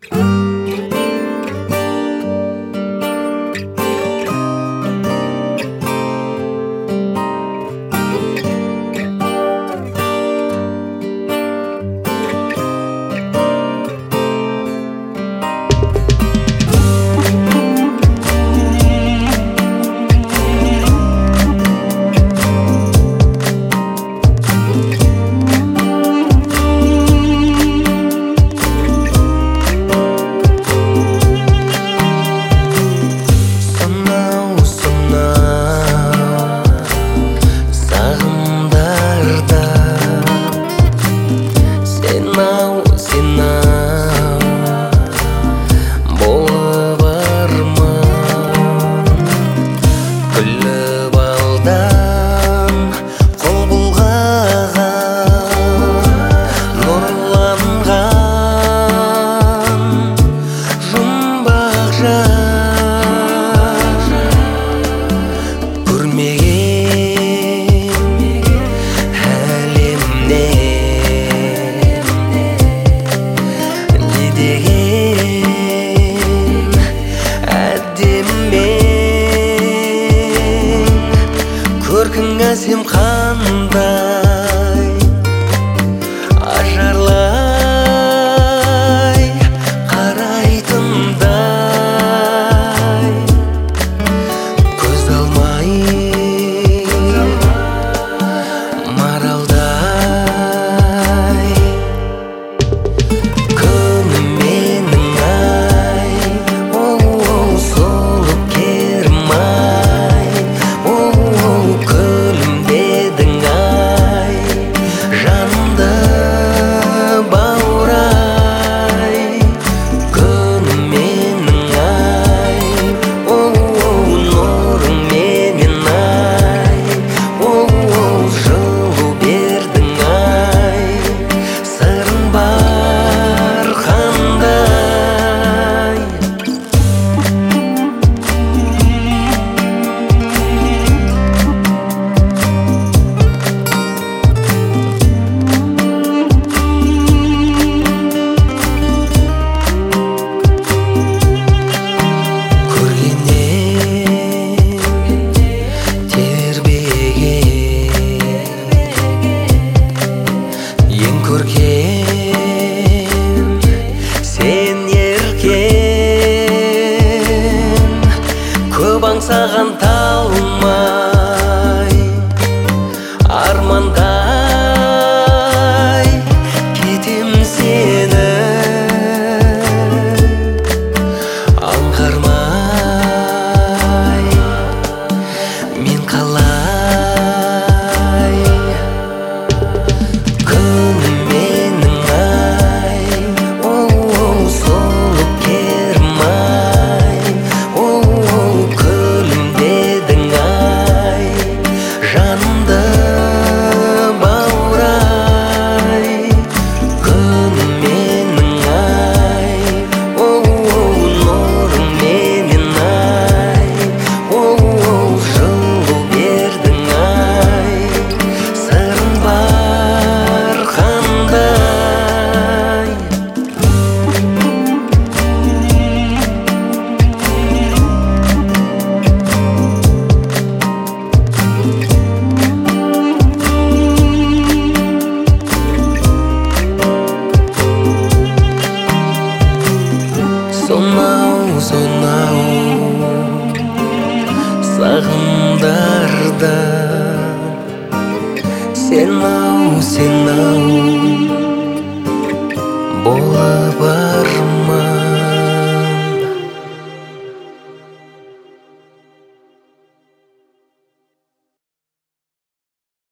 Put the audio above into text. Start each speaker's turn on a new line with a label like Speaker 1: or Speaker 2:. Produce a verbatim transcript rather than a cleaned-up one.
Speaker 1: Көркіңізім қандай ажарлай қарайтындай көз алмай маралдай күнім менің ай оу сұлу керім ай оу күлімдедің ай жанымды баурай күнім менің ай оу нұрың менен ай оу жылу бердің ай сырың бар қандай көргеннен тербеген ең көркем сен еркен көп аңсаған талмай армандай кетем сені аңғармай мен қалай күнім менің ай оу сұлу керім ай оу күлімдедің ай жанымды баурай күнім менің ай оу нұрың менен ай оу жылу бердің ай сырың бар қандай сонау сонау сағымдарда сен ау сен ау